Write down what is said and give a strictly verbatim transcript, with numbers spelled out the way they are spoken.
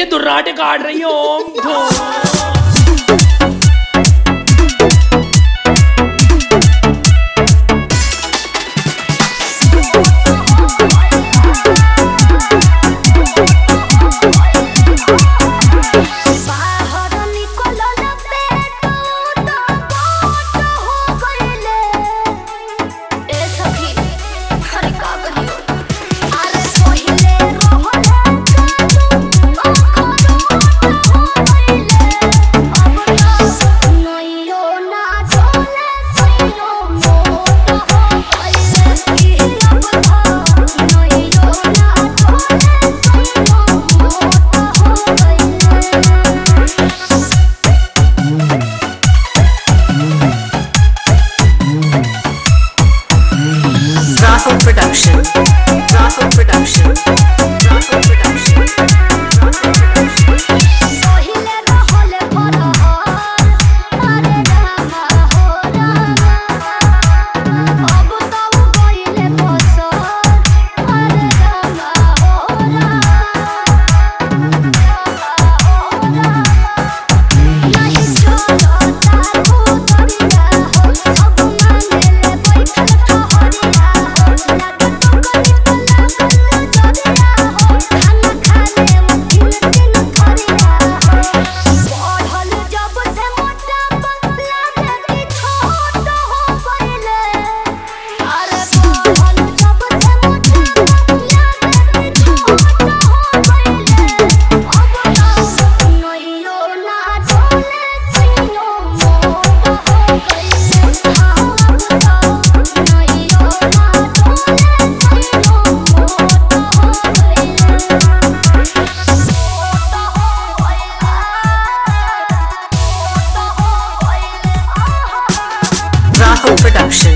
दुर्राटे काट रही है ओम धूम। Rahul Production, Rahul Production, Rahul Production, Rahul Production. सोहिले रहले बरहर अरे रामा हो रामा अब तब गइले बसर अरे रामा हो रामा नहीं छोड़ता तू दरिया हो सब मांगेले बैठल ठहरिया हो लागे तो कनी लागल जरिया हो खाना खाने में तीन तीन थरिया हो बढ़ल जब से मोटा लागे कि छोट हो गइले अरे बढ़ल जब से मोटा लागे कि छोट हो गइले अब तो नइयो ना डोले सियो मोट हो गइले हाँ अब तो नइयो ना डोले सियो मोट हो गइले Rahul Production,